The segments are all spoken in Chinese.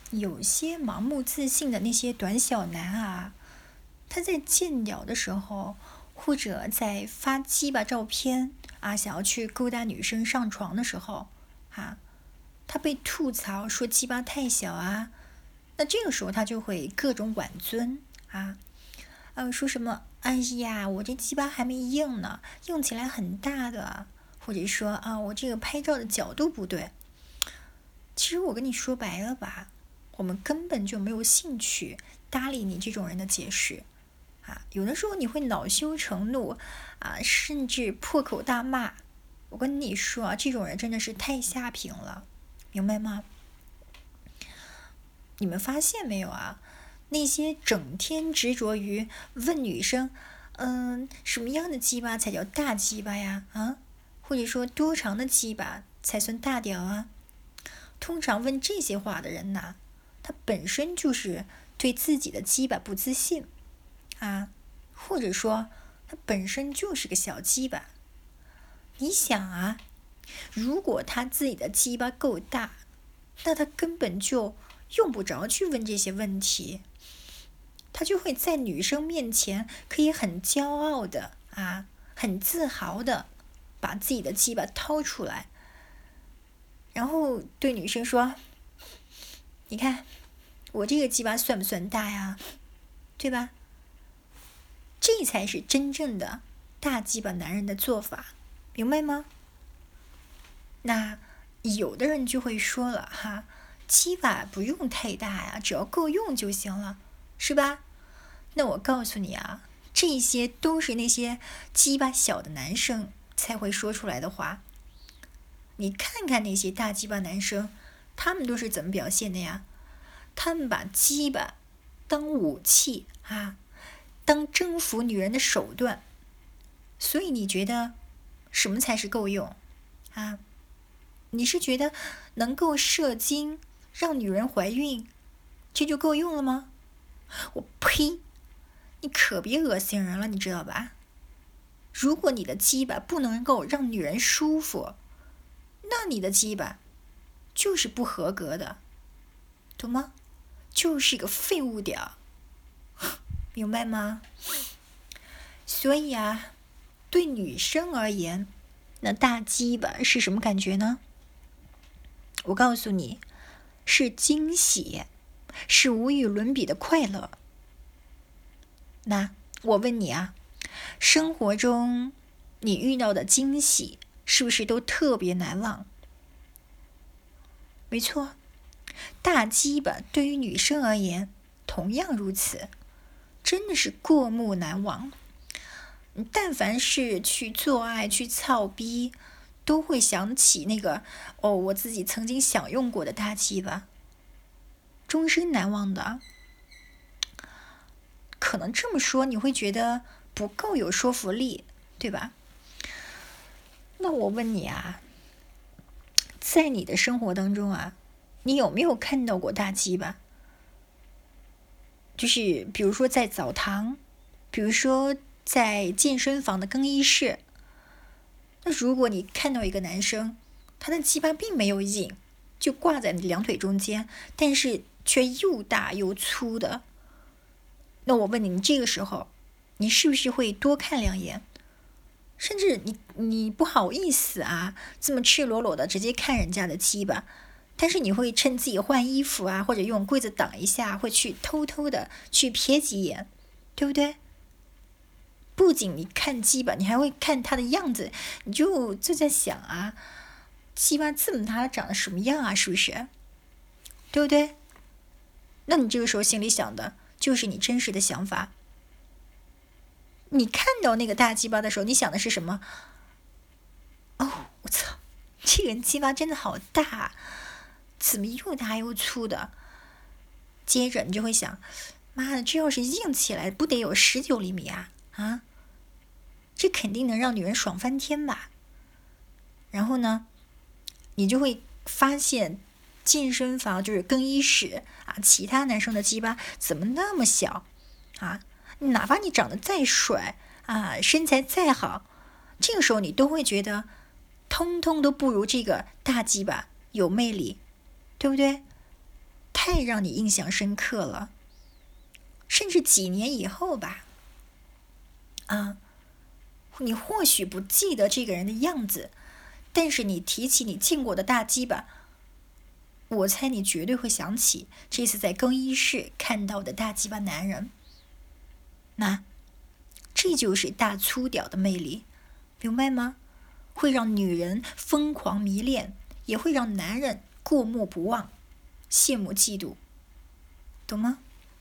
有些盲目自信的那些短小男啊，他在见屌的时候，或者在发鸡巴照片啊，想要去勾搭女生上床的时候，啊，他被吐槽说鸡巴太小啊，那这个时候他就会各种挽尊啊，说什么哎呀，我这鸡巴还没硬呢，用起来很大的，或者说啊，我这个拍照的角度不对。其实我跟你说白了吧，我们根本就没有兴趣搭理你这种人的解释啊。有的时候你会恼羞成怒啊，甚至破口大骂。我跟你说啊，这种人真的是太下品了，明白吗？你们发现没有啊？那些整天执着于问女生，什么样的鸡巴才叫大鸡巴呀？啊，或者说多长的鸡巴才算大屌啊？通常问这些话的人呐，他本身就是对自己的鸡巴不自信啊，或者说他本身就是个小鸡巴。你想啊，如果他自己的鸡巴够大，那他根本就用不着去问这些问题，他就会在女生面前可以很骄傲的啊，很自豪的把自己的鸡巴掏出来，然后对女生说：“你看，我这个鸡巴算不算大呀？对吧？”这才是真正的大鸡巴男人的做法，明白吗？那有的人就会说了哈，鸡巴不用太大呀，只要够用就行了，是吧？那我告诉你啊，这些都是那些鸡巴小的男生才会说出来的话。你看看那些大鸡巴男生，他们都是怎么表现的呀？他们把鸡巴当武器啊，当征服女人的手段。所以你觉得什么才是够用啊？你是觉得能够射精让女人怀孕，这就够用了吗？我呸！你可别恶心人了，你知道吧？如果你的鸡巴不能够让女人舒服，那你的鸡巴就是不合格的，懂吗？就是个废物屌，明白吗？所以啊，对女生而言，那大鸡巴是什么感觉呢？我告诉你，是惊喜，是无与伦比的快乐。那我问你啊，生活中你遇到的惊喜是不是都特别难忘？没错，大鸡巴对于女生而言同样如此，真的是过目难忘。但凡是去做爱去操逼，都会想起那个我自己曾经享用过的大鸡巴，终身难忘的。可能这么说你会觉得不够有说服力，对吧？那我问你啊，在你的生活当中啊，你有没有看到过大鸡巴？就是比如说在澡堂，比如说在健身房的更衣室。那如果你看到一个男生，他的鸡巴并没有硬，就挂在你两腿中间，但是却又大又粗的，那我问你，你这个时候，你是不是会多看两眼？甚至你不好意思啊，这么赤裸裸的直接看人家的鸡巴，但是你会趁自己换衣服啊，或者用柜子挡一下，会去偷偷的去瞥几眼，对不对？不仅你看鸡巴，你还会看他的样子，你就在想啊，鸡巴这么大，长得什么样啊？是不是？对不对？那你这个时候心里想的就是你真实的想法。你看到那个大鸡巴的时候，你想的是什么？哦，我操，这个人鸡巴真的好大，怎么又大又粗的？接着你就会想，妈的，这要是硬起来，不得有19厘米啊？啊，这肯定能让女人爽翻天吧？然后呢，你就会发现健身房就是更衣室啊，其他男生的鸡巴怎么那么小啊？哪怕你长得再帅啊，身材再好，这个时候你都会觉得通通都不如这个大鸡巴有魅力，对不对？太太让你印象深刻了，甚至几年以后吧，你或许不记得这个人的样子，但是你提起你见过的大鸡巴，我猜你绝对会想起这次在更衣室看到的大鸡巴男人。那这就是大粗屌的魅力，明白吗？会让女人疯狂迷恋，也会让男人过目不忘，羡慕嫉妒，懂吗？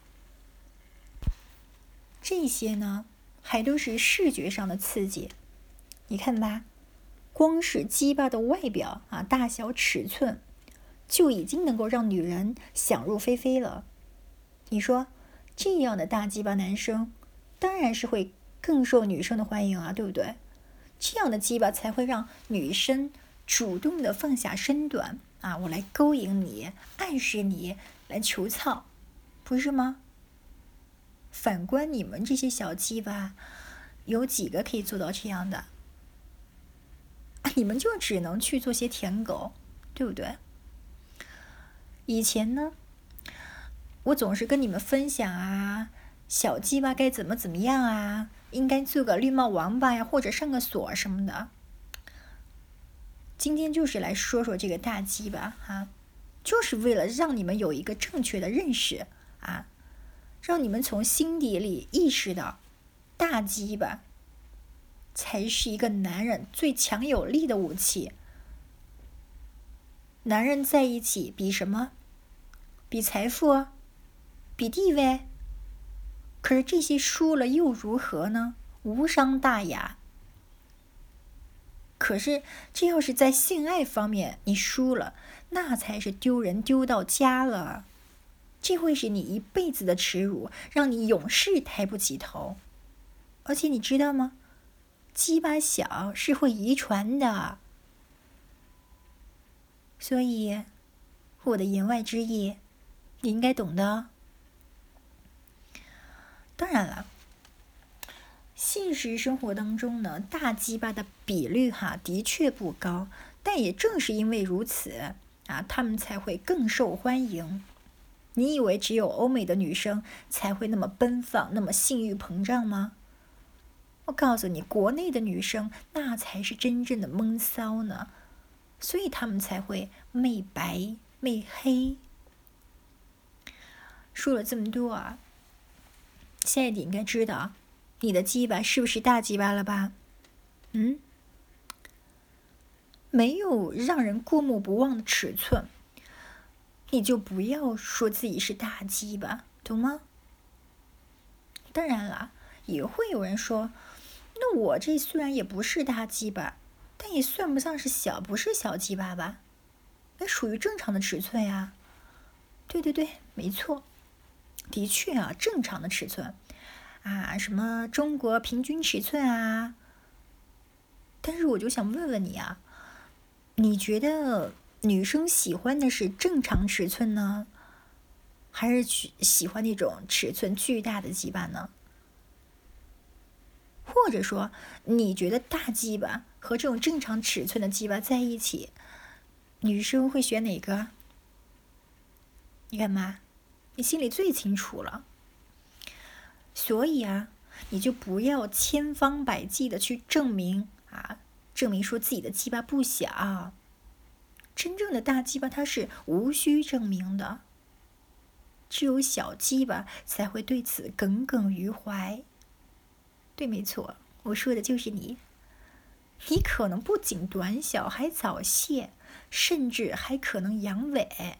这些呢，还都是视觉上的刺激。你看吧，光是鸡巴的外表大小尺寸，就已经能够让女人想入非非了。你说这样的大鸡巴男生，当然是会更受女生的欢迎啊，对不对？这样的鸡巴才会让女生主动的放下身段我来勾引你，暗示你，来求操，不是吗？反观你们这些小鸡巴，有几个可以做到这样的？你们就只能去做些舔狗，对不对？以前呢，我总是跟你们分享小鸡巴该怎么样应该做个绿帽王八呀，或者上个锁什么的。今天就是来说说这个大鸡巴就是为了让你们有一个正确的认识让你们从心底里意识到，大鸡巴才是一个男人最强有力的武器。男人在一起比什么？比财富？比地位？可是这些输了又如何呢？无伤大雅。可是这要是在性爱方面你输了，那才是丢人丢到家了。这会是你一辈子的耻辱，让你永世抬不起头。而且你知道吗？鸡巴小是会遗传的。所以我的言外之意你应该懂的。当然了，现实生活当中呢，大鸡巴的比率的确不高，但也正是因为如此他们才会更受欢迎。你以为只有欧美的女生才会那么奔放，那么性欲膨胀吗？我告诉你，国内的女生那才是真正的闷骚呢，所以她们才会媚白媚黑。说了这么多现在你应该知道你的鸡巴是不是大鸡巴了吧？没有让人过目不忘的尺寸，你就不要说自己是大鸡巴，懂吗？当然了，也会有人说，那我这虽然也不是大鸡巴，但也算不上是小，不是小鸡巴吧？那属于正常的尺寸呀。对对对，没错，的确正常的尺寸什么中国平均尺寸但是我就想问问你你觉得女生喜欢的是正常尺寸呢，还是喜欢那种尺寸巨大的鸡巴呢？或者说，你觉得大鸡巴和这种正常尺寸的鸡巴在一起，女生会选哪个？你干嘛？你心里最清楚了。所以你就不要千方百计的去证明说自己的鸡巴不小。真正的大鸡巴它是无需证明的，只有小鸡巴才会对此耿耿于怀。对，没错，我说的就是你。你可能不仅短小，还早泄，甚至还可能阳痿。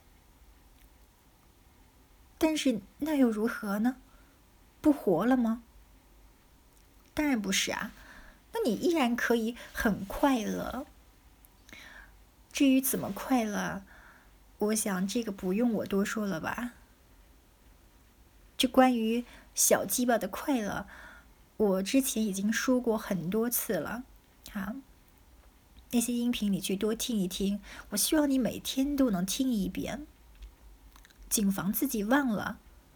但是那又如何呢？不活了吗？当然不是那你依然可以很快乐。至于怎么快乐，我想这个不用我多说了吧。这关于小鸡巴的快乐，我之前已经说过很多次了那些音频你去多听一听，我希望你每天都能听一遍，谨防自己忘了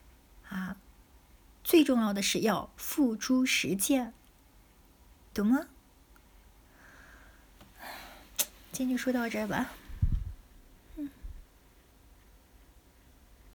最重要的是要付诸实践，懂吗？今天就说到这儿吧。